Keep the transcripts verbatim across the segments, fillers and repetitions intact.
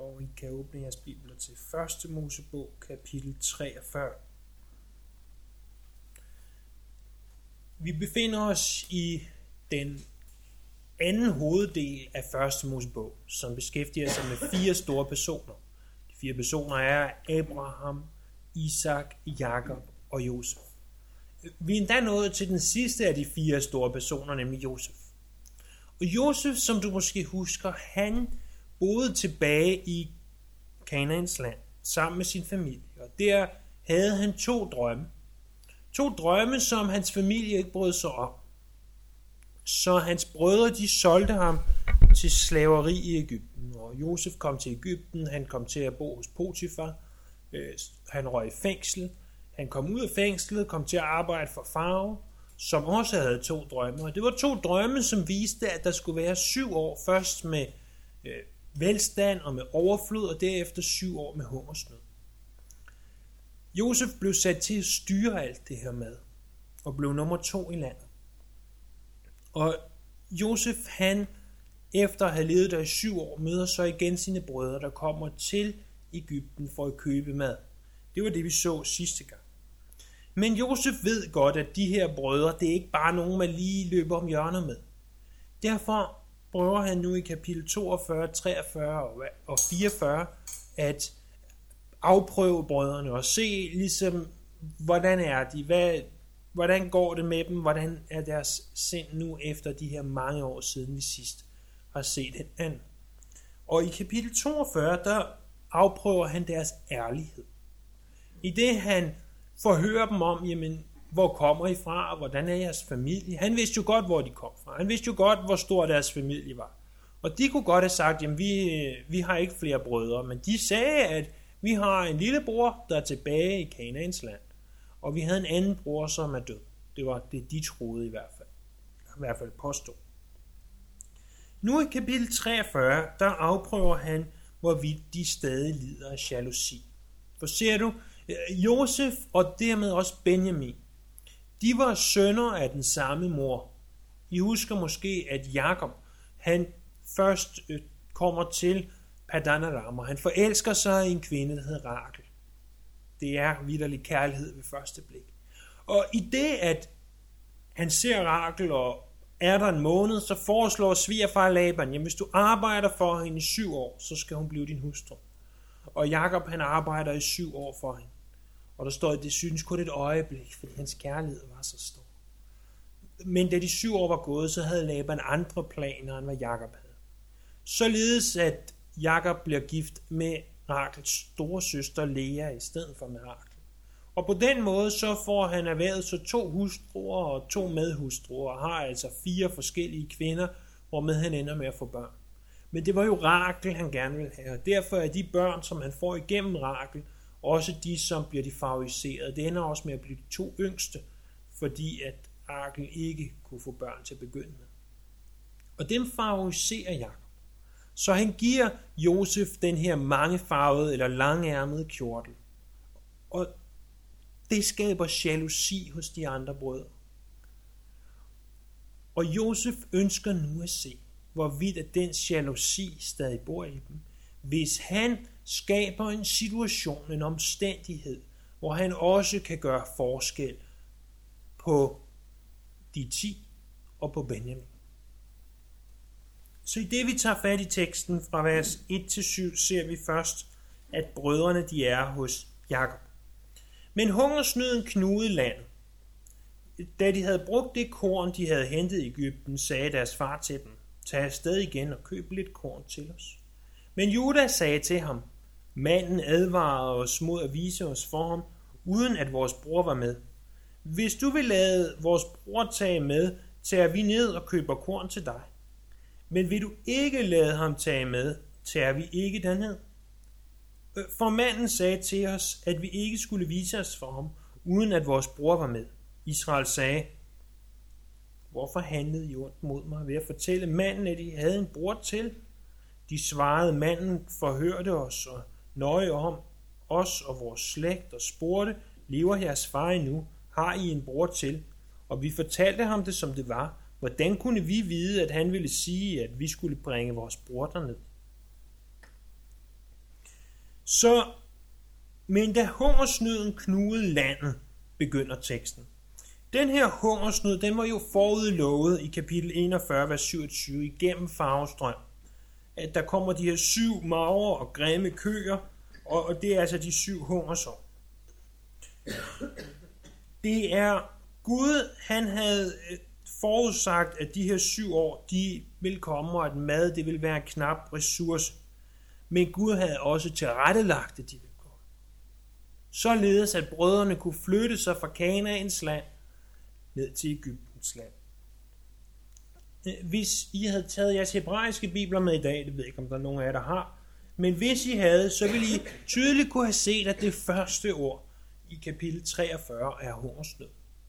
og I kan åbne jeres bibler til første Mosebog, kapitel treogfyrre. Vi befinder os i den anden hoveddel af første Mosebog, som beskæftiger sig med fire store personer. De fire personer er Abraham, Isak, Jakob og Josef. Vi er endda nået til den sidste af de fire store personer, nemlig Josef. Og Josef, som du måske husker, han boede tilbage i Kanaans land sammen med sin familie. Og der havde han to drømme. To drømme, som hans familie ikke brød sig om. Så hans brødre, de solgte ham til slaveri i Egypten. Og Josef kom til Egypten, han kom til at bo hos Potifar. Han røg i fængsel. Han kom ud af fængslet, kom til at arbejde for farao, som også havde to drømme. Og det var to drømme, som viste, at der skulle være syv år først med øh, velstand og med overflod, og derefter syv år med hungersnød. Josef blev sat til at styre alt det her med, og blev nummer to i landet. Og Josef, han efter at have levet der i syv år, møder så igen sine brødre, der kommer til Egypten for at købe mad. Det var det, vi så sidste gang. Men Josef ved godt, at de her brødre, det er ikke bare nogen, man lige løber om hjørnet med. Derfor prøver han nu i kapitel toogfyrre, treogfyrre og fireogfyrre at afprøve brødrene og se ligesom, hvordan er de, hvad, hvordan går det med dem, hvordan er deres sind nu efter de her mange år siden vi sidst har set hinanden. Og i kapitel toogfyrre, der afprøver han deres ærlighed. I det han forhører dem om, jamen, hvor kommer I fra, og hvordan er jeres familie? Han vidste jo godt, hvor de kom fra. Han vidste jo godt, hvor stor deres familie var. Og de kunne godt have sagt, jamen, vi, vi har ikke flere brødre, men de sagde, at vi har en lillebror, der er tilbage i Kanaans land, og vi havde en anden bror, som er død. Det var det, de troede i hvert fald. I hvert fald påstod. Nu i kapitel treogfyrre, der afprøver han, hvorvidt de stadig lider af jalousi. For ser du, Josef og dermed også Benjamin, de var sønner af den samme mor. I husker måske, at Jakob, han først kommer til Padan Aram, og han forelsker sig i en kvinde, der hedder Rachel. Det er vitterlig kærlighed ved første blik. Og i det, at han ser Rachel, og er der en måned, så foreslår svigerfar Laban, jamen hvis du arbejder for hende i syv år, så skal hun blive din hustru. Og Jakob, han arbejder i syv år for hende. Og der står, at det synes kun et øjeblik, fordi hans kærlighed var så stor. Men da de syv år var gået, så havde Laban andre planer, end hvad Jakob havde. Således at Jakob bliver gift med Rachels store søster Lea i stedet for med Rachel. Og på den måde så får han erhvervet så to hustruer og to medhustruer, og har altså fire forskellige kvinder, hvormed han ender med at få børn. Men det var jo Rachel, han gerne ville have, og derfor er de børn, som han får igennem Rachel, også de, som bliver de favoriserede. Det ender også med at blive de to yngste, fordi at Rachel ikke kunne få børn til at begynde med. Og dem favoriserer Jakob. Så han giver Josef den her mangefarvede eller langærmede kjortel. Og det skaber jalousi hos de andre brødre. Og Josef ønsker nu at se, hvorvidt at den jalousi stadig bor i dem, hvis han skaber en situation, en omstændighed, hvor han også kan gøre forskel på de ti og på Benjamin. Så i det vi tager fat i teksten fra vers et til syv, ser vi først, at brødrene de er hos Jakob. Men hungersnøden knugede landet. Da de havde brugt det korn, de havde hentet i Egypten, sagde deres far til dem, tag afsted igen og køb lidt korn til os. Men Juda sagde til ham, manden advarede os mod at vise os for ham, uden at vores bror var med. Hvis du vil lade vores bror tage med, tager vi ned og køber korn til dig. Men vil du ikke lade ham tage med, tager vi ikke derned. For manden sagde til os, at vi ikke skulle vise os for ham, uden at vores bror var med. Israel sagde, hvorfor handlede I ondt mod mig ved at fortælle manden, at I havde en bror til? De svarede, manden forhørte os og nøje om os og vores slægt og spurgte, lever jeres far endnu? Har I en bror til? Og vi fortalte ham det, som det var. Hvordan kunne vi vide, at han ville sige, at vi skulle bringe vores bror derned? Så, men da hungersnøden knugede landet, begynder teksten. Den her hungersnød, den var jo forudlovet i kapitel enogfyrre, vers syvogtyve, igennem farvestrøm. At der kommer de her syv magre og grimme køer, og, og det er altså de syv hungersår. Det er Gud, han havde forudsagt, at de her syv år, de vil komme, og at mad, det vil være en knap ressource. Men Gud havde også tilrettelagt, at de ville komme. Således, at brødrene kunne flytte sig fra Kanaans land ned til Egyptens land. Hvis I havde taget jeres hebraiske bibler med i dag, det ved jeg ikke, om der er nogen af jer, der har, men hvis I havde, så ville I tydeligt kunne have set, at det første ord i kapitel treogfyrre er hungersnød.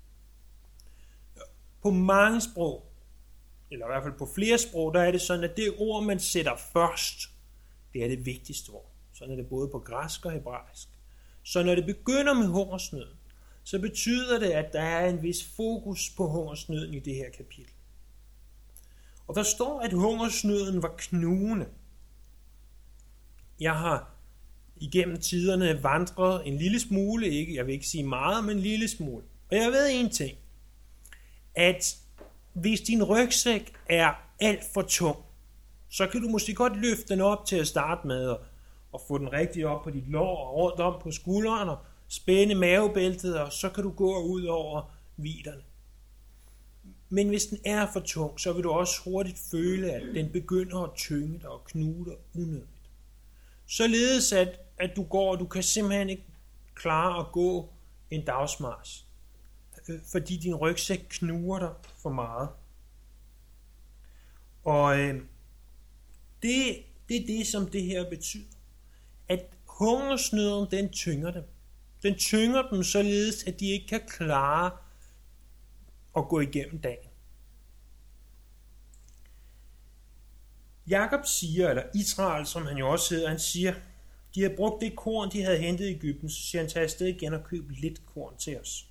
På mange sprog, eller i hvert fald på flere sprog, der er det sådan, at det ord, man sætter først, det er det vigtigste ord. Sådan er det både på græsk og hebraisk. Så når det begynder med hungersnød, så betyder det, at der er en vis fokus på hungersnøden i det her kapitel. Og der står, at hungersnøden var knugende. Jeg har igennem tiderne vandret en lille smule, ikke, jeg vil ikke sige meget, men en lille smule. Og jeg ved en ting, at hvis din rygsæk er alt for tung, så kan du måske godt løfte den op til at starte med, og, og få den rigtig op på dit lår og rundt om på skulderen, og spænde mavebæltet, og så kan du gå ud over viderne. Men hvis den er for tung, så vil du også hurtigt føle, at den begynder at tynge dig og knuge dig unødigt. Således at, at du går, og du kan simpelthen ikke klare at gå en dagsmars, fordi din rygsæk knuger dig for meget. Og øh, det, det er det, som det her betyder. At hungersnøden, den tynger dem. Den tynger dem således, at de ikke kan klare at gå igennem dagen. Jakob siger, eller Israel, som han jo også hedder, han siger, de har brugt det korn, de havde hentet i Egypten, så siger han, tag afsted igen og køb lidt korn til os.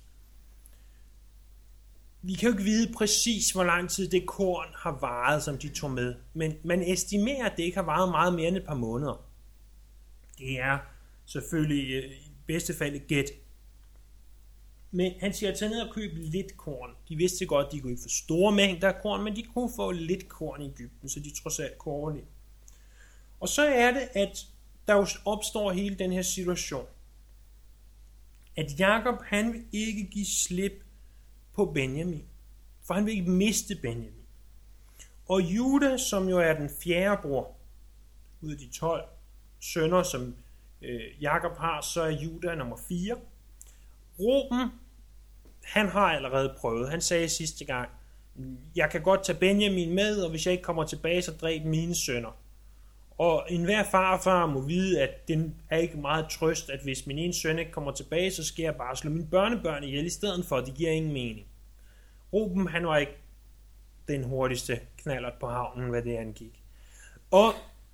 Vi kan jo ikke vide præcis, hvor lang tid det korn har varet, som de tog med, men man estimerer, at det ikke har varet meget mere end et par måneder. Det er selvfølgelig i bedste fald et gæt. Men han siger, tag ned og køb lidt korn. De vidste godt, at de kunne ikke få store mængder af korn, men de kunne få lidt korn i Egypten, så de trods alt kunne overleve. Og så er det, at der jo opstår hele den her situation. At Jakob, han vil ikke give slip på Benjamin, for han vil ikke miste Benjamin. Og Juda, som jo er den fjerde bror, ud af de tolv sønner, som øh, Jakob har, så er Juda nummer fire. Ruben, han har allerede prøvet. Han sagde sidste gang, jeg kan godt tage Benjamin med, og hvis jeg ikke kommer tilbage, så dræb mine sønner. Og enhver farfar må vide, at det er ikke meget trøst, at hvis min ene søn ikke kommer tilbage, så skal jeg bare slå mine børnebørn ihjel i stedet for, det giver ingen mening. Ruben, han var ikke den hurtigste knallert på havnen, hvad det angik. Og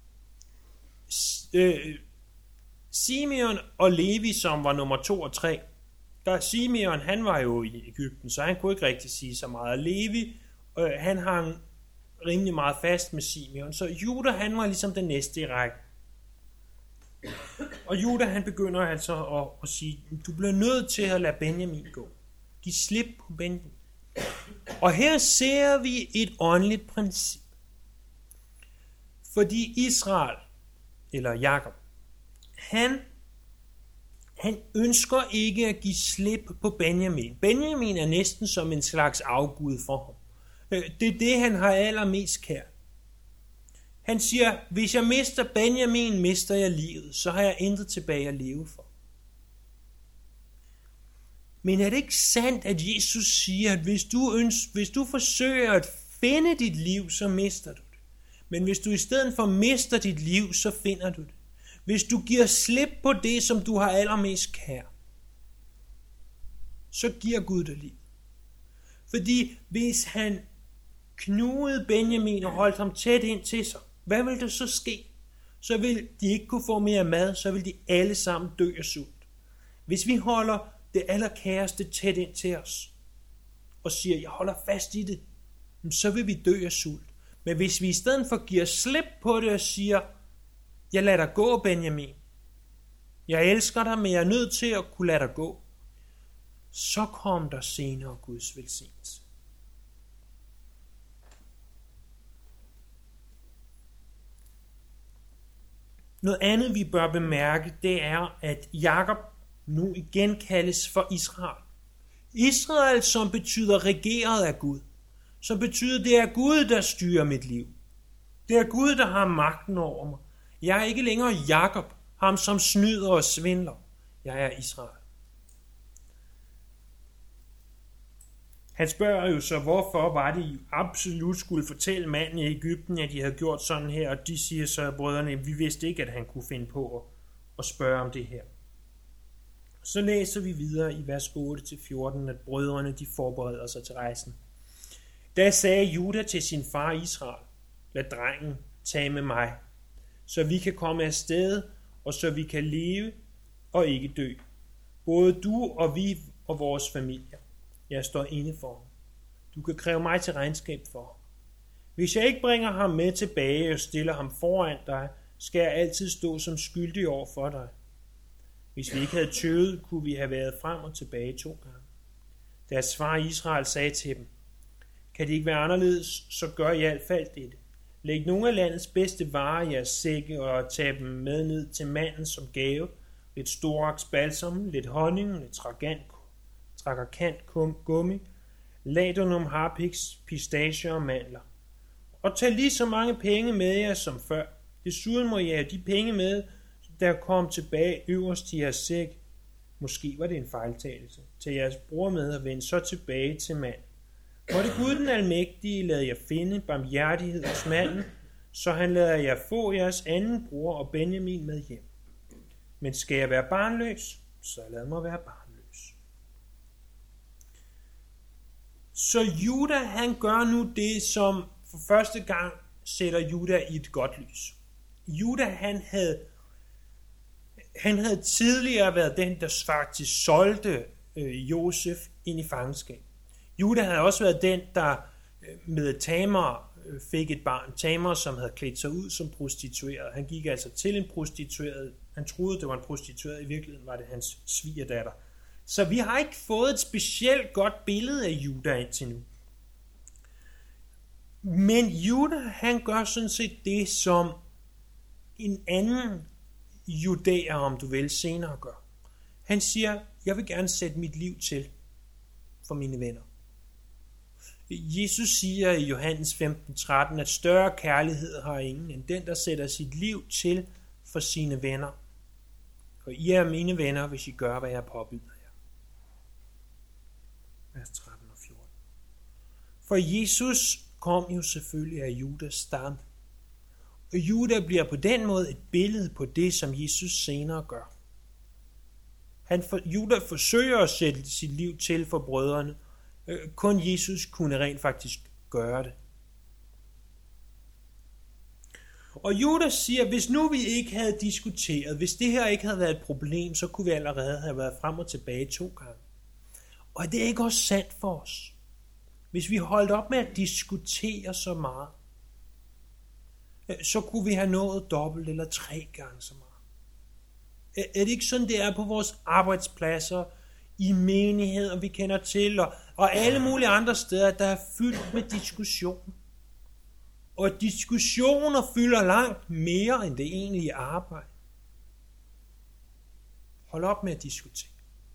øh, Simeon og Levi, som var nummer to og tre, der Simeon, han var jo i Egypten, så han kunne ikke rigtig sige så meget. Og Levi, øh, han hang rimelig meget fast med Simeon, så Juda, han var ligesom den næste i rækken. Og Juda, han begynder altså at, at sige, du bliver nødt til at lade Benjamin gå. Giv slip på Benjamin. Og her ser vi et åndeligt princip. Fordi Israel, eller Jakob, han, han ønsker ikke at give slip på Benjamin. Benjamin er næsten som en slags afgud for ham. Det er det, han har allermest kær. Han siger, hvis jeg mister Benjamin, mister jeg livet, så har jeg intet tilbage at leve for. Men er det ikke sandt, at Jesus siger, at hvis du, ønsker, hvis du forsøger at finde dit liv, så mister du det. Men hvis du i stedet for mister dit liv, så finder du det. Hvis du giver slip på det, som du har allermest kær, så giver Gud dig liv. Fordi hvis han knugede Benjamin og holdt ham tæt ind til sig, hvad vil der så ske? Så vil de ikke kunne få mere mad, så vil de alle sammen dø af sult. Hvis vi holder det allerkæreste tæt ind til os, og siger, jeg holder fast i det, så vil vi dø af sult. Men hvis vi i stedet for giver slip på det og siger, jeg lader dig gå, Benjamin, Jeg elsker dig, men jeg er nødt til at kunne lade dig gå. Så kom der senere Guds velsignelse. Noget andet, vi bør bemærke, det er, at Jakob nu igen kaldes for Israel. Israel, som betyder regeret af Gud. Som betyder, det er Gud, der styrer mit liv. Det er Gud, der har magten over mig. Jeg er ikke længere Jakob, ham som snyder og svindler. Jeg er Israel. Han spørger jo så, hvorfor var det, absolut skulle fortælle manden i Egypten, at de havde gjort sådan her, og de siger så, at brødrene, vi vidste ikke, at han kunne finde på at, at spørge om det her. Så læser vi videre i vers otte til fjorten, at brødrene de forbereder sig til rejsen. Da sagde Juda til sin far Israel, lad drengen tage med mig, så vi kan komme afsted, og så vi kan leve og ikke dø. Både du og vi og vores familier. Jeg står inde for ham. Du kan kræve mig til regnskab for ham. Hvis jeg ikke bringer ham med tilbage og stiller ham foran dig, skal jeg altid stå som skyldig over for dig. Hvis vi ikke havde tøvet, kunne vi have været frem og tilbage to gange. Deres far Israel sagde til dem, kan det ikke være anderledes, så gør i hvert fald dette. Læg nogle af landets bedste varer i jeres sække og tag dem med ned til manden som gave. Lidt storaks balsam, lidt honning, lidt trakakant gummi, ladonum, harpiks, pistacher og mandler. Og tag lige så mange penge med jer som før. Desuden må I have de penge med, der kom tilbage øverst i jeres sæk. Måske var det en fejltagelse. Tag jeres bror med og vend så tilbage til mand. Måtte Gud den almægtige lade jer finde barmhjertighed hos manden, så han lader jer få jeres anden bror og Benjamin med hjem. Men skal jeg være barnløs, så lad mig være barnløs. Så Juda, han gør nu det, som for første gang sætter Juda i et godt lys. Juda, han havde, han havde tidligere været den, der faktisk solgte øh, Josef ind i fangenskab. Juda havde også været den, der med Tamar fik et barn. Tamar, som havde klædt sig ud som prostitueret. Han gik altså til en prostitueret. Han troede, det var en prostitueret. I virkeligheden var det hans svigerdatter. Så vi har ikke fået et specielt godt billede af Juda indtil nu. Men Juda, han gør sådan set det, som en anden judæer, om du vil, senere gør. Han siger, jeg vil gerne sætte mit liv til for mine venner. Jesus siger i Johannes femten tretten, at større kærlighed har ingen end den, der sætter sit liv til for sine venner. Og I er mine venner, hvis I gør, hvad jeg påbyder jer. Vers tretten og fjorten. For Jesus kom jo selvfølgelig af Judas stamme. Og Juda bliver på den måde et billede på det, som Jesus senere gør. Han for, Juda forsøger at sætte sit liv til for brødrene. Kun Jesus kunne rent faktisk gøre det. Og Judas siger, hvis nu vi ikke havde diskuteret, hvis det her ikke havde været et problem, så kunne vi allerede have været frem og tilbage to gange. Og det er ikke også sandt for os. Hvis vi holdt op med at diskutere så meget, så kunne vi have nået dobbelt eller tre gange så meget. Er det ikke sådan, det er på vores arbejdspladser, i menigheder, vi kender til, og, og alle mulige andre steder, der er fyldt med diskussion. Og diskussioner fylder langt mere, end det egentlige arbejde. Hold op med at diskutere.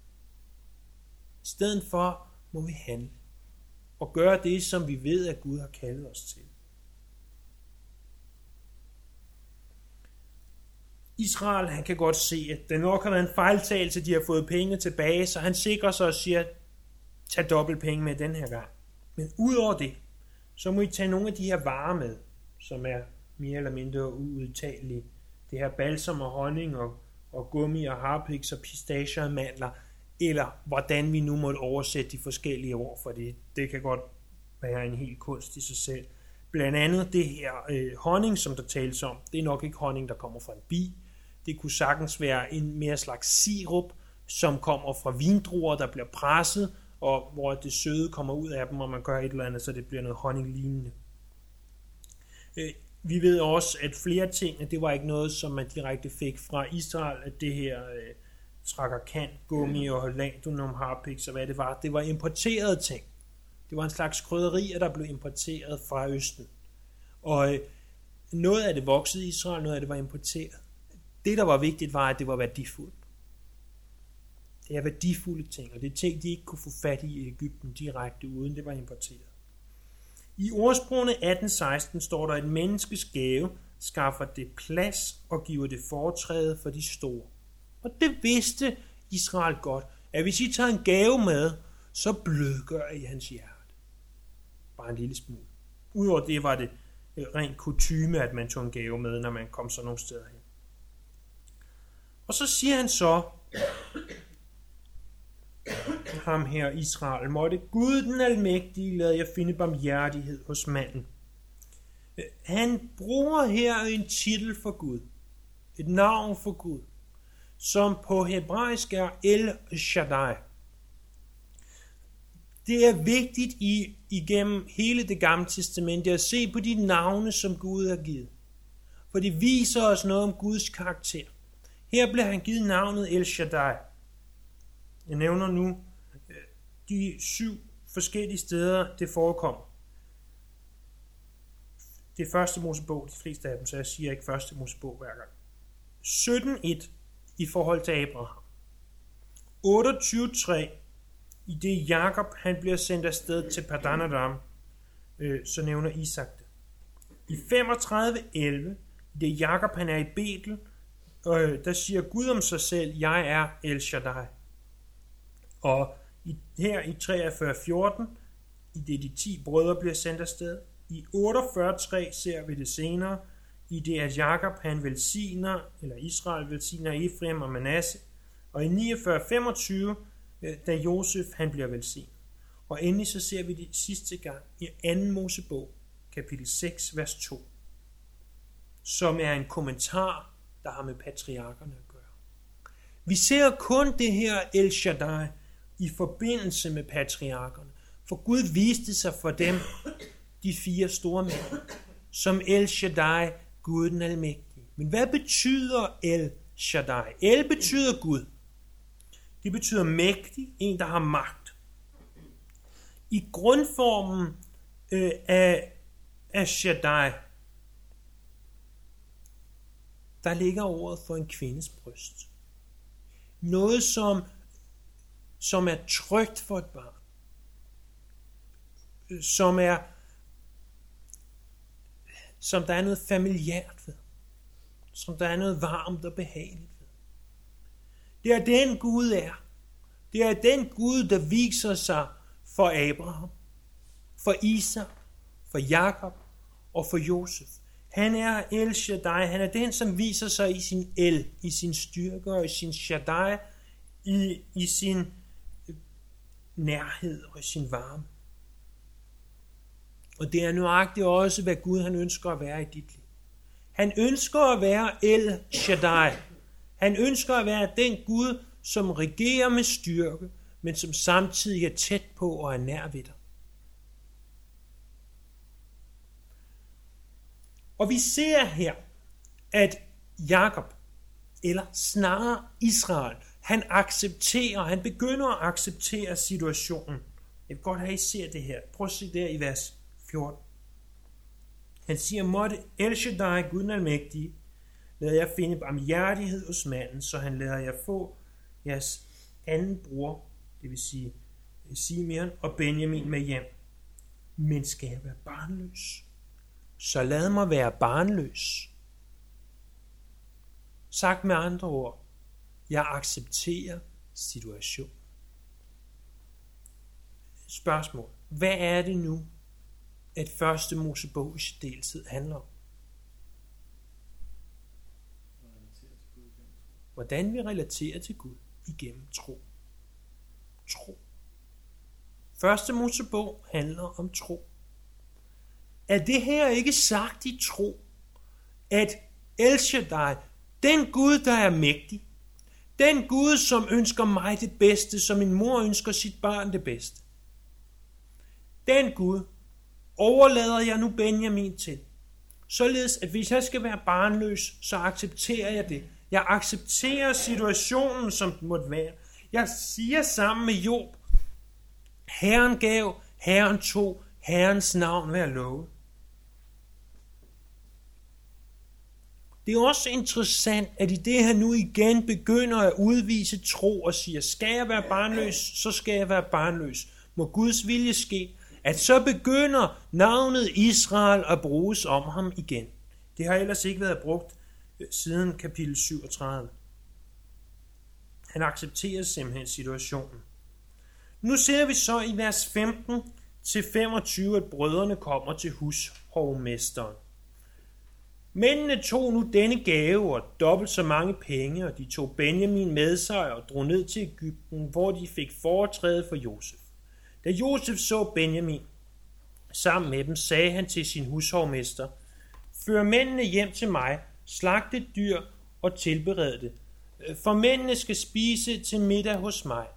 I stedet for må vi handle, og gøre det, som vi ved, at Gud har kaldet os til. Israel, han kan godt se, at det nok har været en fejltagelse, de har fået penge tilbage, så han sikrer sig og siger, tag dobbelt penge med den her gang. Men udover det, så må I tage nogle af de her varer med, som er mere eller mindre uudtagelige. Det her balsam og honning og, og gummi og harpiks og pistacher og mandler, eller hvordan vi nu måtte oversætte de forskellige ord for det. Det kan godt være en helt kunst i sig selv. Blandt andet det her øh, honning, som der tales om, det er nok ikke honning, der kommer fra en bi. Det kunne sagtens være en mere slags sirup, som kommer fra vindruer, der bliver presset, og hvor det søde kommer ud af dem, og man gør et eller andet, så det bliver noget honninglignende. Øh, vi ved også, at flere ting, at det var ikke noget, som man direkte fik fra Israel, at det her øh, trakerkant, gummi og ladonum harpix og hvad det var, det var importerede ting. Det var en slags krydderier, der blev importeret fra Østen. Og øh, noget af det voksede i Israel, noget af det var importeret. Det, der var vigtigt, var, at det var værdifuldt. Det er værdifulde ting, og det er ting, de ikke kunne få fat i i Egypten direkte, uden det var importeret. I ordsprogene atten seksten står der, at et menneskes gave skaffer det plads og giver det foretræde for de store. Og det vidste Israel godt, at hvis I tager en gave med, så blødgør I hans hjerte. Bare en lille smule. Udover det var det rent kutyme, at man tog en gave med, når man kom så nogle steder hen. Og så siger han så, ham her Israel, måtte Gud den almægtige lade jer finde barmhjertighed hos manden. Han bruger her en titel for Gud, et navn for Gud, som på hebraisk er El Shaddai. Det er vigtigt i, igennem hele det gamle testamente at se på de navne, som Gud har givet. For det viser os noget om Guds karakter. Her bliver han givet navnet El Shaddai. Jeg nævner nu de syv forskellige steder, det forekommer. Det er første Mosebog, de fleste af dem, så jeg siger ikke første Mosebog hver gang. sytten et i forhold til Abraham. otteogtyve tre i det Jakob han bliver sendt afsted til Padan Aram, øh, så nævner Isak det. I femogtredive elleve i det Jakob han er i Betel, øh, der siger Gud om sig selv, jeg er El Shaddai. Og i, her i treogfyrre fjorten, i det de ti brødre bliver sendt afsted. I otteogfyrre tre ser vi det senere, i det at Jakob han velsigner, eller Israel velsigner Efraim og Manasse. Og i niogfyrre femogtyve, da Josef han bliver velsignet. Og endelig så ser vi det sidste gang i anden Mosebog, kapitel seks, vers to, som er en kommentar, der har med patriarkerne at gøre. Vi ser kun det her El Shaddai i forbindelse med patriarkerne, for Gud viste sig for dem, de fire store mænd, som El Shaddai, Gud den almægtige. Men hvad betyder El Shaddai? El betyder Gud. Det betyder mægtig, en der har magt. I grundformen øh, af, af Shaddai, der ligger ordet for en kvindes bryst. Noget som, som er trygt for et barn. Som er som der er noget familiært ved. Som der er noget varmt og behageligt ved. Det er den Gud er. Det er den Gud, der viser sig for Abraham, for Isak, for Jakob og for Josef. Han er El Shaddai. Han er den, som viser sig i sin el, i sin styrke og i sin Shaddai, i, i sin nærhed og i sin varme. Og det er nøjagtigt også, hvad Gud han ønsker at være i dit liv. Han ønsker at være El Shaddai. Han ønsker at være den Gud, som regerer med styrke, men som samtidig er tæt på og er nær ved dig. Og vi ser her, at Jakob, eller snarere Israel, han accepterer, han begynder at acceptere situationen. Jeg vil godt have, at I ser det her. Prøv at se der i vers fjorten. Han siger, måtte El Shaddai, Gud den almægtige, lad jer finde barmhjertighed hos manden, så han lader jer få jeres anden bror, det vil sige Simeon og Benjamin med hjem. Men skal jeg være barnløs? Så lad mig være barnløs. Sagt med andre ord, jeg accepterer situationen. Spørgsmål. Hvad er det nu, at første Mosebog i deltid handler om? Hvordan vi relaterer til Gud igennem tro. Tro. Første Mosebog handler om tro. Er det her ikke sagt i tro, at El Shaddai, den Gud, der er mægtig, den Gud, som ønsker mig det bedste, som min mor ønsker sit barn det bedste, den Gud overlader jeg nu Benjamin til, Således, at hvis jeg skal være barnløs, så accepterer jeg det. Jeg accepterer situationen, som den måtte være. Jeg siger sammen med Job, Herren gav, Herren tog, Herrens navn være lovet. Det er også interessant, at i det han nu igen begynder at udvise tro og siger, skal jeg være barnløs, så skal jeg være barnløs. Må Guds vilje ske, at så begynder navnet Israel at bruges om ham igen. Det har ellers ikke været brugt siden kapitel syvogtredive. Han accepterer simpelthen situationen. Nu ser vi så i vers femten til femogtyve, at brødrene kommer til hushovmesteren. Mændene tog nu denne gave og dobbelt så mange penge, og de tog Benjamin med sig og drog ned til Egypten, hvor de fik foretræde for Josef. Da Josef så Benjamin sammen med dem, sagde han til sin hushovmester, før mændene hjem til mig, slagt et dyr og tilbered det, for mændene skal spise til middag hos mig.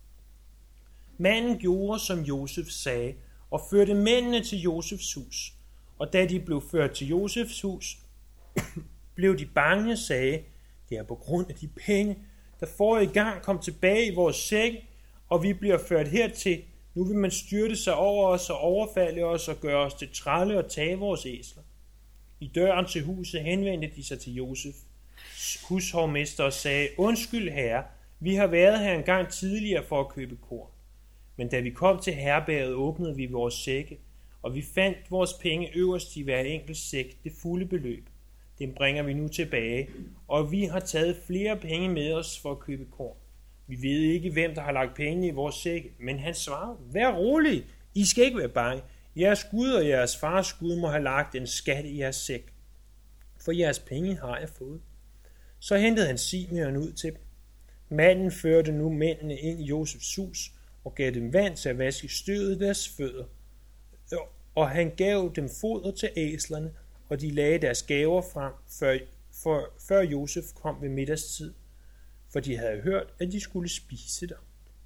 Manden gjorde, som Josef sagde, og førte mændene til Josefs hus. Og da de blev ført til Josefs hus, blev de bange, sagde, det er på grund af de penge, der forrige gang kom tilbage i vores sæk, og vi bliver ført hertil. Nu vil man styrte sig over os og overfalde os og gøre os til trælle og tage vores æsler. I døren til huset henvendte de sig til Josef, hushovmester, og sagde, undskyld herre, vi har været her en gang tidligere for at købe korn. Men da vi kom til herberget, åbnede vi vores sække, og vi fandt vores penge øverst i hver enkelt sæk, det fulde beløb. Den bringer vi nu tilbage, og vi har taget flere penge med os for at købe korn. Vi ved ikke, hvem der har lagt penge i vores sække, men han svarede, vær rolig, I skal ikke være bange. Jeres Gud og jeres fars Gud må have lagt en skat i jeres sæk, for jeres penge har jeg fået. Så hentede han Simeon ud til dem. Manden førte nu mændene ind i Josefs hus, og gav dem vand til at vaske støvet deres fødder. Og han gav dem foder til æslerne, og de lagde deres gaver frem, før, for, før Josef kom ved middagstid, for de havde hørt, at de skulle spise der.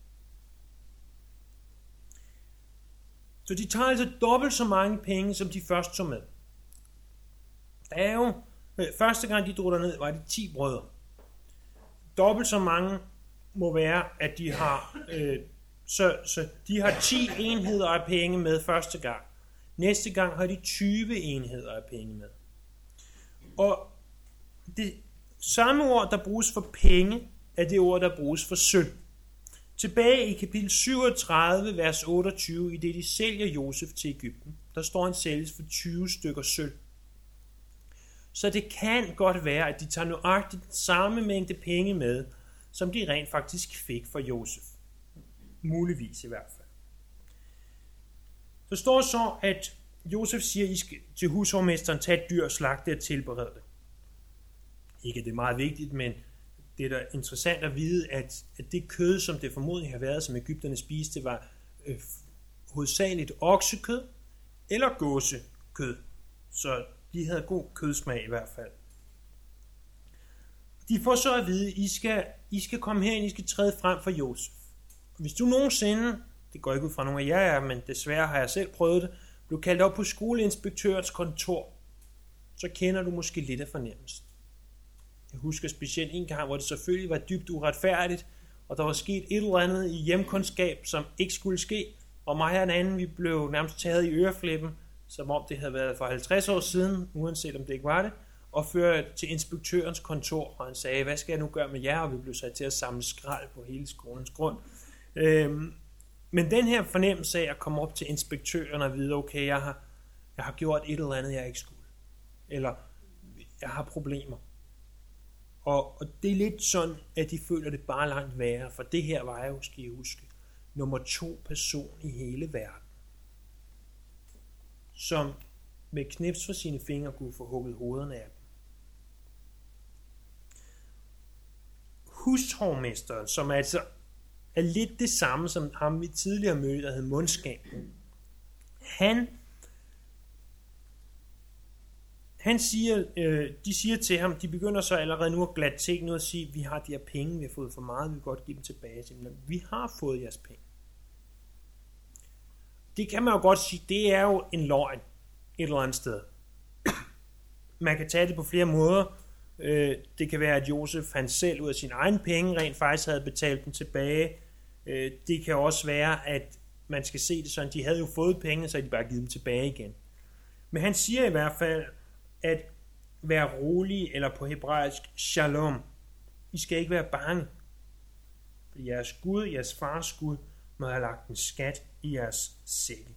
Så de tager altså dobbelt så mange penge, som de først tog med. Der er jo, første gang de drog derned, var de ti brødre. Dobbelt så mange må være, at de har, øh, så, så de har ti enheder af penge med første gang. Næste gang har de tyve enheder af penge med. Og det samme ord, der bruges for penge, er det ord, der bruges for sølv. Tilbage i kapitel syvogtredive, vers otteogtyve, i det de sælger Josef til Egypten, der står han sælges for tyve stykker sølv. Så det kan godt være, at de tager nøjagtigt den samme mængde penge med, som de rent faktisk fik fra Josef. Muligvis i hvert fald. Så står så, at Josef siger, I skal til hushovmesteren tage et dyr, slagte og tilberede det. Ikke det er meget vigtigt, men det er da interessant at vide, at, at det kød, som det formodentlig har været, som egypterne spiste, var øh, hovedsageligt oksekød eller gåsekød. Så de havde god kødsmag i hvert fald. De får så at vide, I skal, I skal komme herind, I skal træde frem for Josef. Hvis du nogensinde, det går ikke ud fra nogen af jer er, men desværre har jeg selv prøvet det, blev kaldt op på skoleinspektørens kontor, så kender du måske lidt af fornemmelsen. Jeg husker specielt en gang, hvor det selvfølgelig var dybt uretfærdigt, og der var sket et eller andet i hjemkundskab, som ikke skulle ske, og mig og en anden, vi blev nærmest taget i øreflippen, som om det havde været for halvtreds år siden, uanset om det ikke var det, og ført til inspektørens kontor, og han sagde, hvad skal jeg nu gøre med jer? Og vi blev sat til at samle skrald på hele skolens grund. Øhm, men den her fornemmelse af at komme op til inspektøren og vide, okay, jeg har, jeg har gjort et eller andet, jeg ikke skulle. Eller jeg har problemer. Og, og det er lidt sådan, at de føler det bare langt værre, for det her var jo, skal I huske, nummer to person i hele verden, som med knips for sine fingre kunne få hugget hovederne af dem. Hushovmesteren, som altså er lidt det samme som ham vi tidligere mødte, der hed Mundskab. Han, han siger, øh, de siger til ham, de begynder så allerede nu at glatte ting ud og sige, vi har de her penge, vi har fået for meget, vi vil godt give dem tilbage til dem. Vi har fået jeres penge. Det kan man jo godt sige, det er jo en løgn et eller andet sted. man kan tage det på flere måder. Øh, det kan være, at Josef han selv ud af sine egne penge rent faktisk havde betalt dem tilbage. Øh, det kan også være, at man skal se det sådan, de havde jo fået penge, så de bare givet dem tilbage igen. Men han siger i hvert fald, at være rolig, eller på hebraisk, shalom. I skal ikke være bange. For jeres Gud, jeres fars Gud, må have lagt en skat i jeres sække.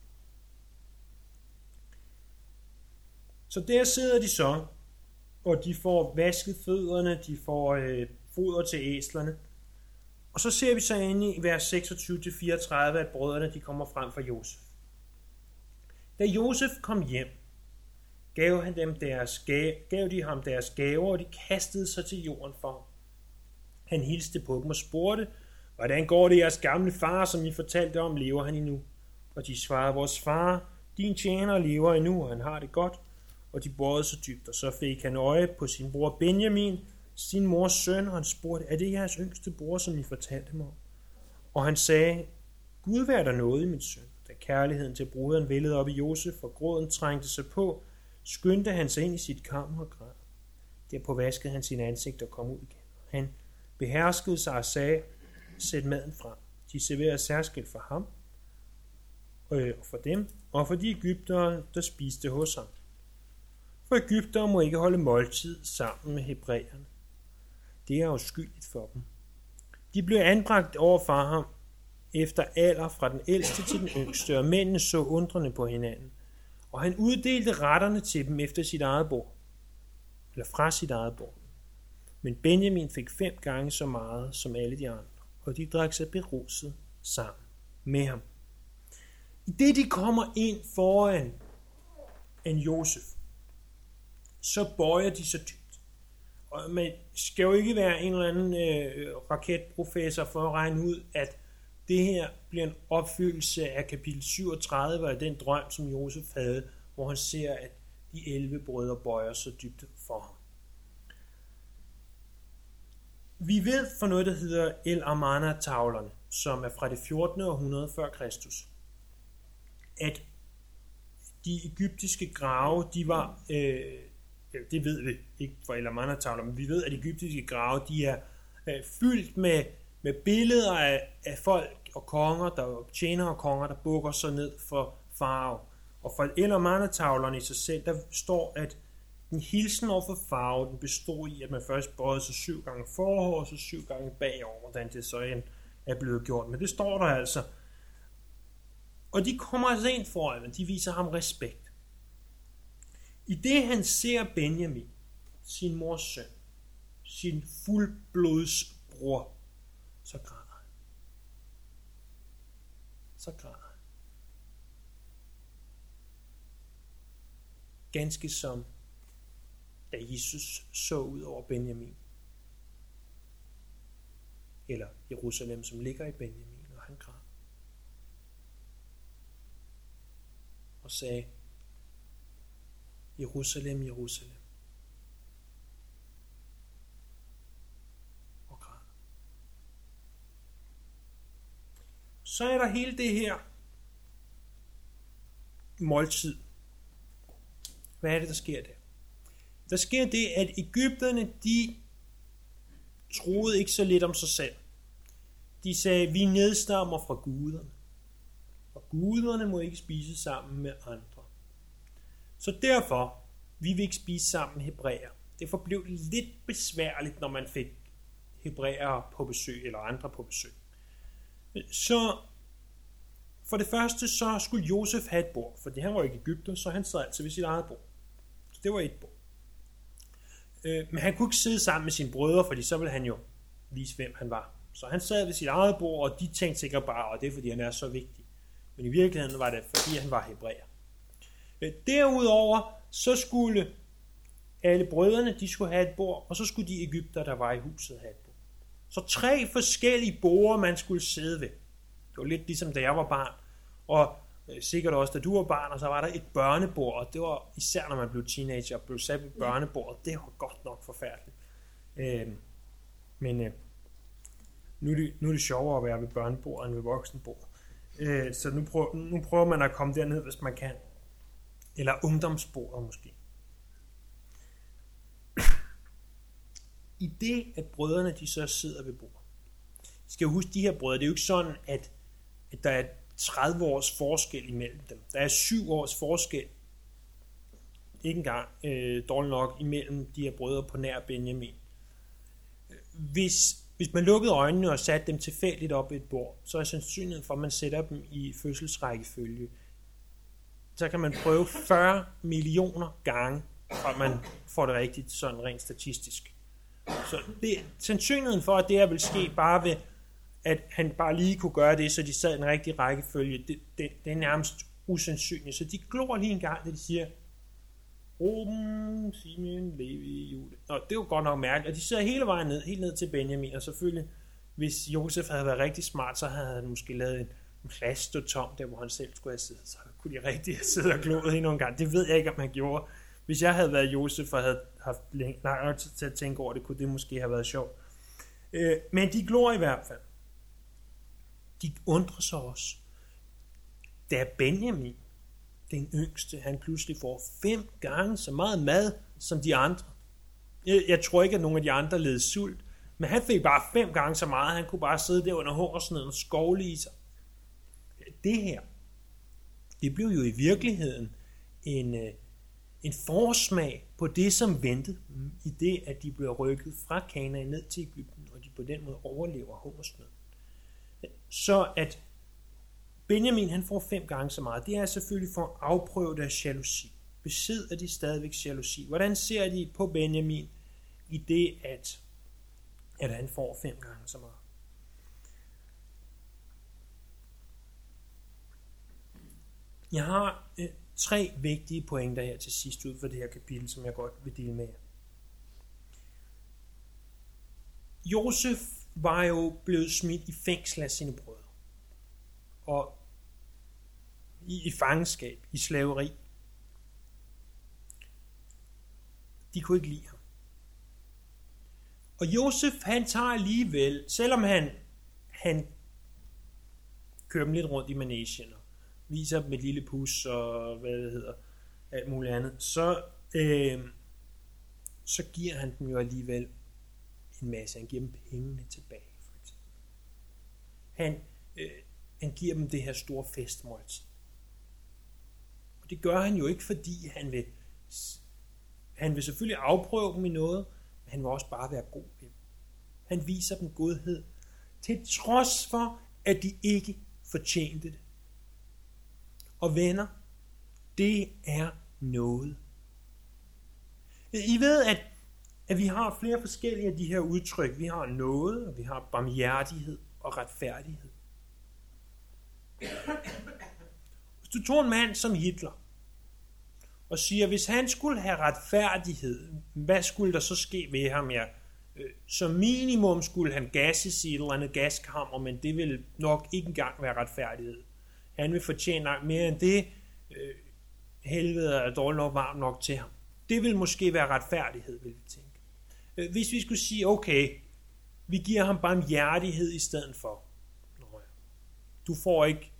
Så der sidder de så, og de får vasket fødderne, de får øh, foder til æslerne. Og så ser vi så inde i vers seksogtyve til fireogtredive, at brødrene de kommer frem for Josef. Da Josef kom hjem, gav, han dem deres gave, gav de ham deres gaver, og de kastede sig til jorden for ham. Han hilste på dem og spurgte, hvordan går det jeres gamle far, som I fortalte om, lever han endnu? Og de svarede, vores far, din tjener lever endnu, og han har det godt. Og de borede så dybt, og så fik han øje på sin bror Benjamin, sin mors søn, og han spurgte, er det jeres yngste bror, som I fortalte mig om? Og han sagde, Gud vær der noget i min søn. Da kærligheden til broderen vældede op i Josef, og gråden trængte sig på, skyndte han sig ind i sit kammer og græd. Derpå vaskede han sin ansigt og kom ud igen. Han beherskede sig og sagde, sæt maden frem. De serverede særskilt for ham og for dem, og for de egyptere, der spiste hos ham. For egyptere må ikke holde måltid sammen med hebræerne. Det er uskyldigt for dem. De blev anbragt over for ham efter alder fra den ældste til den yngste, og mændene så undrende på hinanden. Og han uddelte retterne til dem efter sit eget bord, eller fra sit eget bord. Men Benjamin fik fem gange så meget som alle de andre, og de drak sig beruset sammen med ham. I det de kommer ind foran en Josef, så bøjer de sig dybt. Og man skal jo ikke være en eller anden øh, raketprofessor for at regne ud, at det her bliver en opfyldelse af kapitel syvogtredive af den drøm, som Josef havde, hvor han ser, at de elleve brødre bøjer sig dybt for ham. Vi ved for noget, der hedder El Amarna-tavlerne, som er fra det fjortende århundrede før Kristus, at de egyptiske grave, de var, øh, det ved vi ikke fra El Amarna-tavler, men vi ved, at de egyptiske grave, de er øh, fyldt med, med billeder af, af folk og konger, der tjener og konger, der bukker sig ned for farve. Og for El Amarna-tavlerne i sig selv, der står, at den hilsen over for farve, den bestod i, at man først bøjede sig syv gange forover, og så syv gange bagover, hvordan det så end er blevet gjort. Men det står der altså. Og de kommer altså ind foran, de viser ham respekt. I det han ser Benjamin, sin mors søn, sin fuldblodsbror, så græder han. Så græder han. Ganske som da Jesus så ud over Benjamin, eller Jerusalem, som ligger i Benjamin, og han græd. Og sagde, Jerusalem, Jerusalem. Og græd. Så er der hele det her måltid. Hvad er det, der sker der? Der sker det, at egypterne, de troede ikke så lidt om sig selv. De sagde, vi nedstammer fra guderne. Og guderne må ikke spise sammen med andre. Så derfor, vi vil ikke spise sammen med hebræer. Det forblev lidt besværligt, når man fik hebræere på besøg, eller andre på besøg. Så for det første, så skulle Josef have et bord, fordi han var ikke egypter, så han sad altså ved sit eget bord. Så det var et bord. Men han kunne ikke sidde sammen med sine brødre, fordi så ville han jo vise, hvem han var. Så han sad ved sit eget bord, og de tænkte sikkert bare, og det er fordi han er så vigtig. Men i virkeligheden var det, fordi han var hebræer. Derudover, så skulle alle brødrene, de skulle have et bord, og så skulle de egypter, der var i huset, have et bord. Så tre forskellige borde, man skulle sidde ved. Det var lidt ligesom, da jeg var barn, og sikkert også, da du var barn, og så var der et børnebord, og det var især, når man blev teenager og blev sat ved børnebordet, det var godt nok forfærdeligt. Øh, men øh, nu, er det, nu er det sjovere at være ved børnebordet end ved voksenbordet. Øh, så nu prøver, nu prøver man at komme derned, hvis man kan. Eller ungdomsbordet måske. i det, at brødrene de så sidder ved bordet. I skal huske, de her brødre, det er jo ikke sådan, at, at der er tredive års forskel imellem dem. Der er syv års forskel, ikke engang øh, dårligt nok, imellem de her brødre på nær Benjamin. Hvis, hvis man lukkede øjnene og satte dem tilfældigt op i et bord, så er sandsynligheden for, at man sætter dem i fødselsrækkefølge. Så kan man prøve fyrre millioner gange, for at man får det rigtigt sådan rent statistisk. Så det, sandsynligheden for, at det her vil ske bare ved, at han bare lige kunne gøre det, så de sad i den rigtige rækkefølge, det, det, det er nærmest usandsynligt. Så de glor lige en gang, da de siger, Ruben, Simeon, Levi, Jude. Nå, det er jo godt nok mærkeligt. Og de sidder hele vejen ned, helt ned til Benjamin. Og selvfølgelig, hvis Josef havde været rigtig smart, så havde han måske lavet en plads stå tom, der hvor han selv skulle have siddet. Så kunne de rigtig have siddet og gloet endnu en gang. Det ved jeg ikke, om han gjorde. Hvis jeg havde været Josef og havde haft lang tid til at tænke over det, kunne det måske have været sjovt. Øh, men de glor i hvert fald. De undrer sig også. Da Benjamin, den yngste, han pludselig får fem gange så meget mad som de andre. Jeg, jeg tror ikke, at nogen af de andre led sult, men han fik bare fem gange så meget. Han kunne bare sidde der under hungersnøden og skovle i sig. Det her, det blev jo i virkeligheden en, en forsmag på det, som ventede i det, at de blev rykket fra Kanaan ned til Egypten, og de på den måde overlever hungersnøden. Så at Benjamin han får fem gange så meget, det er selvfølgelig for at afprøve deres jalousi. Besidder de stadigvæk jalousi? Hvordan ser de på Benjamin i det, at, at han får fem gange så meget? Jeg har øh, tre vigtige pointer her til sidst ud for det her kapitel, som jeg godt vil dele med jer. Josef var jo blevet smidt i fængsel af sine brødre. Og i, i fangenskab, i slaveri. De kunne ikke lide ham. Og Josef, han tager alligevel, selvom han, han kører dem lidt rundt i managen, og viser dem et lille pus, og hvad det hedder, alt muligt andet, så, øh, så giver han dem jo alligevel en masse. Han giver dem pengene tilbage, for eksempel. Han, øh, han giver dem det her store festmåltid. Og det gør han jo ikke, fordi han vil, han vil selvfølgelig afprøve dem i noget, men han vil også bare være god ved dem. Han viser dem godhed, til trods for, at de ikke fortjente det. Og venner, det er noget. I ved, at, at vi har flere forskellige af de her udtryk. Vi har noget, og vi har barmhjertighed og retfærdighed. Hvis du tog en mand som Hitler, og siger, hvis han skulle have retfærdighed, hvad skulle der så ske ved ham? Ja, som minimum skulle han gasses i et eller andet gaskammer, men det vil nok ikke engang være retfærdighed. Han vil fortjene langt mere end det. Helvede er dårligt nok varmt nok til ham. Det vil måske være retfærdighed, vil vi tænke. Hvis vi skulle sige, okay, vi giver ham barmhjertighed i stedet for. Du får ikke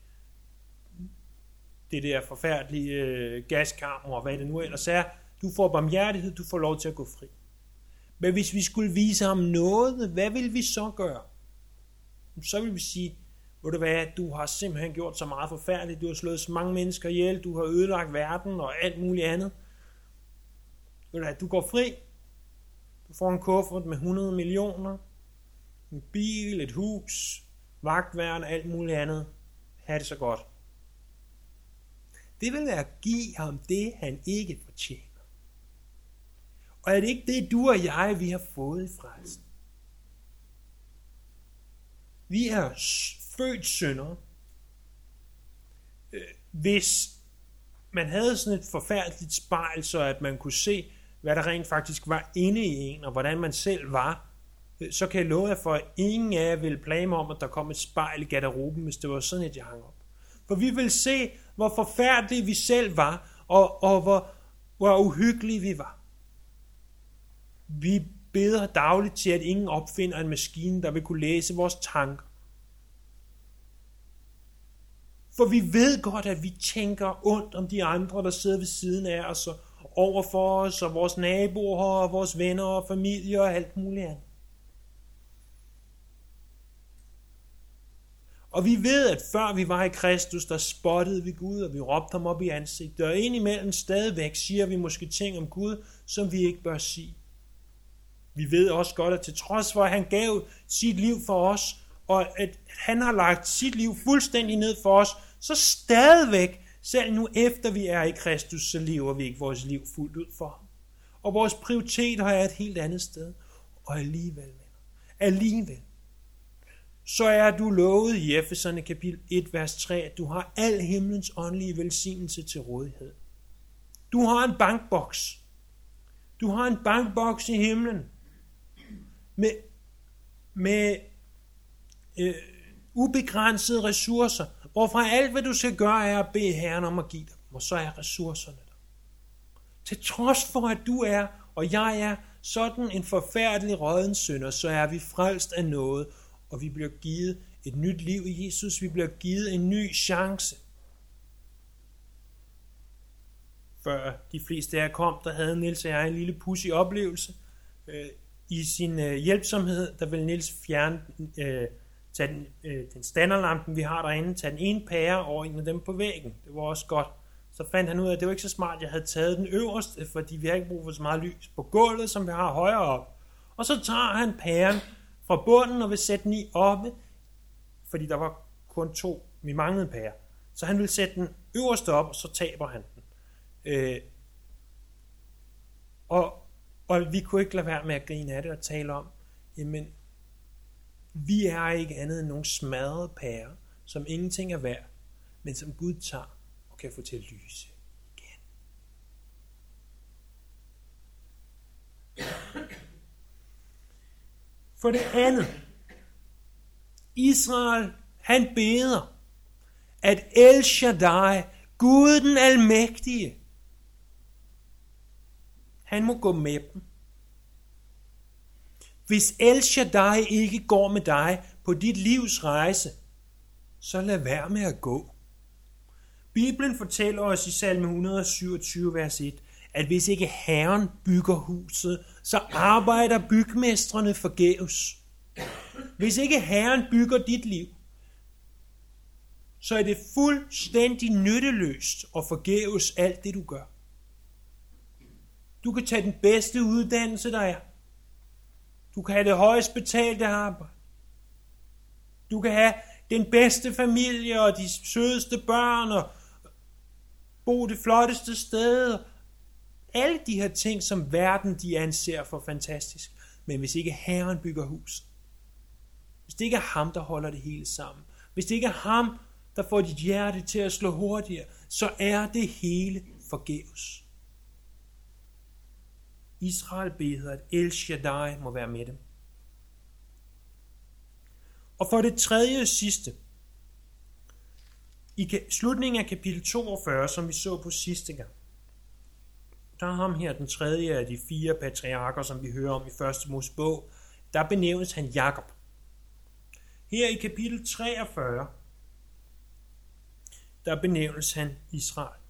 det der forfærdelige øh, gaskammer og hvad det nu ellers er. Du får barmhjertighed, du får lov til at gå fri. Men hvis vi skulle vise ham noget, hvad vil vi så gøre? Så vil vi sige, ved du hvad, du har simpelthen gjort så meget forfærdeligt, du har slået så mange mennesker ihjel, du har ødelagt verden og alt muligt andet. Ved du hvad, du går fri, du får en kuffert med hundrede millioner, en bil, et hus, vagtværn og alt muligt andet. Ha' det så godt. Det vil være at give ham det, han ikke fortjener. Og er det ikke det, du og jeg, vi har fået i frelsen? Vi er født syndere. Hvis man havde sådan et forfærdeligt spejl, så at man kunne se, hvad der rent faktisk var inde i en, og hvordan man selv var, så kan jeg love jer for, at ingen af jer ville plage mig om, at der kom et spejl i garderoben, hvis det var sådan et, jeg hang op. For vi vil se, hvor forfærdelige vi selv var, og, og hvor, hvor uhyggelige vi var. Vi beder dagligt til, at ingen opfinder en maskine, der vil kunne læse vores tanker. For vi ved godt, at vi tænker ondt om de andre, der sidder ved siden af os, og over for os, og vores naboer, og vores venner og familie og alt muligt andet. Og vi ved, at før vi var i Kristus, der spottede vi Gud, og vi råbte ham op i ansigtet. Og indimellem stadigvæk siger vi måske ting om Gud, som vi ikke bør sige. Vi ved også godt, at til trods for, at han gav sit liv for os, og at han har lagt sit liv fuldstændig ned for os, så stadigvæk, selv nu efter vi er i Kristus, så lever vi ikke vores liv fuldt ud for ham. Og vores prioriteter er et helt andet sted. Og alligevel, venner, alligevel, så er du lovet i Efeserne kapitel et, vers tre, at du har al himlens åndelige velsignelse til rådighed. Du har en bankboks. Du har en bankboks i himlen med, med øh, ubegrænsede ressourcer, hvorfra alt, hvad du skal gøre, er at bede Herren om at give dig, og så er ressourcerne der. Til trods for, at du er, og jeg er, sådan en forfærdelig rådden synder, så er vi frelst af noget, og vi bliver givet et nyt liv i Jesus. Vi bliver givet en ny chance. Før de fleste af jer kom, der havde Niels og jeg en lille pudsig oplevelse. Øh, I sin øh, hjælpsomhed, der vil Niels fjerne øh, tage den, øh, den standerlampen, vi har derinde, tage den ene pære over en af dem på væggen. Det var også godt. Så fandt han ud af, at det var ikke så smart, at jeg havde taget den øverste, fordi vi har ikke brug for så meget lys på gulvet, som vi har højere op. Og så tager han pæren fra bunden og vil sætte den i oppe, fordi der var kun to, vi manglede en pære. Så han vil sætte den øverste op, og så taber han den. Øh, og, og vi kunne ikke lade være med at grine af det og tale om, jamen, vi er ikke andet end nogle smadrede pærer, som ingenting er værd, men som Gud tager og kan få til at lyse igen. For det andet, Israel, han beder, at El Shaddai, Gud den almægtige, han må gå med dem. Hvis El Shaddai ikke går med dig på dit livs rejse, så lad være med at gå. Bibelen fortæller os i salme et hundrede syvogtyve, vers et, at hvis ikke Herren bygger huset, så arbejder bygmestrene forgæves. Hvis ikke Herren bygger dit liv, så er det fuldstændig nytteløst og forgæves alt det, du gør. Du kan tage den bedste uddannelse, der er. Du kan have det højst betalte arbejde. Du kan have den bedste familie og de sødeste børn og bo det flotteste sted. Alle de her ting, som verden de anser for fantastisk. Men hvis ikke Herren bygger hus, hvis det ikke er ham, der holder det hele sammen, hvis det ikke er ham, der får dit hjerte til at slå hurtigere, så er det hele forgæves. Israel beder, at El Shaddai må være med dem. Og for det tredje og sidste, i slutningen af kapitel toogfyrre, som vi så på sidste gang, der er ham her, den tredje af de fire patriarker, som vi hører om i første Mosebog, der benævnes han Jakob. Her i kapitel treogfyrre, der benævnes han Israel.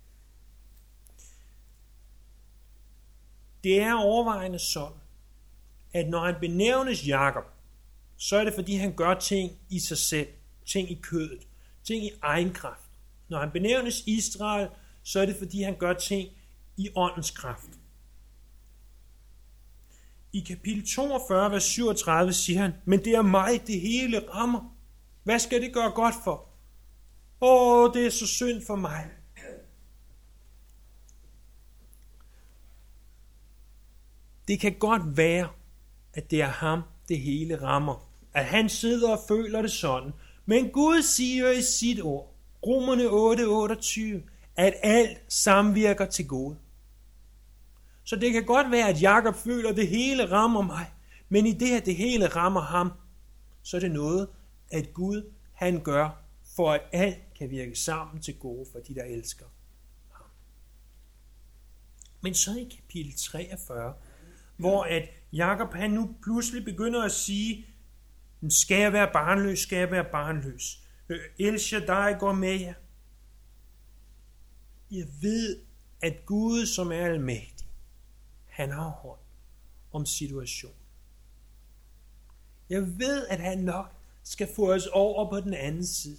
Det er overvejende sådan, at når han benævnes Jakob, så er det fordi han gør ting i sig selv, ting i kødet, ting i egen kraft. Når han benævnes Israel, så er det fordi han gør ting i åndens kraft. I kapitel toogfyrre, vers syvogtredive siger han, men det er mig, det hele rammer. Hvad skal det gøre godt for? Åh, det er så synd for mig. Det kan godt være, at det er ham, det hele rammer. At han sidder og føler det sådan. Men Gud siger i sit ord, Romerne otte otteogtyve, at alt samvirker til gode. Så det kan godt være, at Jakob føler, at det hele rammer mig. Men i det her, det hele rammer ham, så er det noget, at Gud han gør, for at alt kan virke sammen til gode for de, der elsker ham. Men så i kapitel treogfyrre, hvor at Jakob han nu pludselig begynder at sige, skal jeg være barnløs, skal jeg være barnløs. El Shaddai går med jer. Jeg ved, at Gud, som er almægtig, han har hånd om situationen. Jeg ved, at han nok skal få os over på den anden side.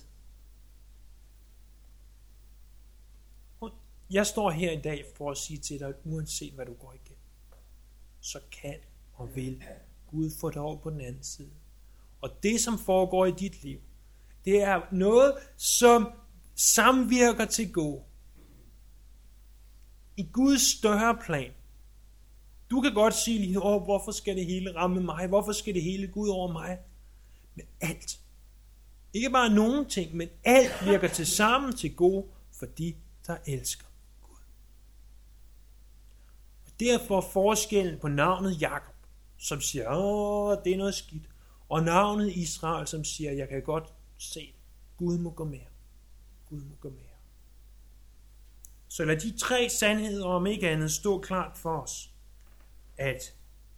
Og jeg står her i dag for at sige til dig, at uanset hvad du går igennem, så kan og vil Gud få dig over på den anden side. Og det, som foregår i dit liv, det er noget, som samvirker til gode. I Guds større plan. Du kan godt sige lige, åh, hvorfor skal det hele ramme mig? Hvorfor skal det hele gå ud over mig? Men alt. Ikke bare nogen ting, men alt virker til sammen til gode for de, der elsker Gud. Og derfor forskellen på navnet Jakob, som siger, åh, det er noget skidt, og navnet Israel, som siger, jeg kan godt se, Gud må gå mere. Gud må gå mere. Så lad de tre sandheder om ikke andet stå klart for os, at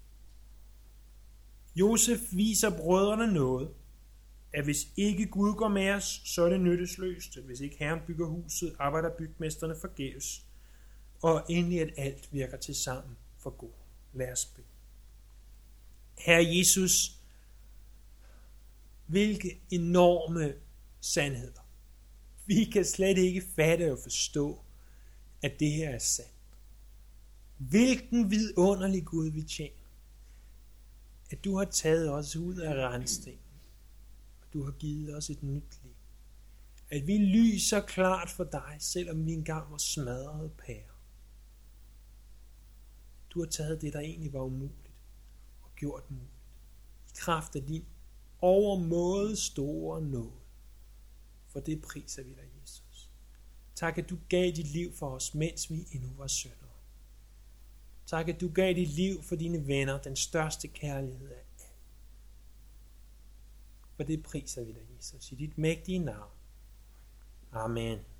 Josef viser brødrene noget, at hvis ikke Gud går med os, så er det nyttesløst. Hvis ikke Herren bygger huset, arbejder bygmesterne forgæves. Og endelig at alt virker til sammen for god. Lad os bede. Herre Jesus, hvilke enorme sandheder. Vi kan slet ikke fatte og forstå, at det her er sandt. Hvilken vidunderlig Gud vi tjener. At du har taget os ud af randstenen. Og du har givet os et nyt liv. At vi lyser klart for dig, selvom vi engang var smadrede pærer. Du har taget det, der egentlig var umuligt, og gjort muligt. I kraft af din overmåde store nåde. For det priser vi dig, Jesus. Tak, at du gav dit liv for os, mens vi endnu var syndere. Tak, at du gav dit liv for dine venner, den største kærlighed af alt. For det priser vi dig, Jesus, i dit mægtige navn. Amen.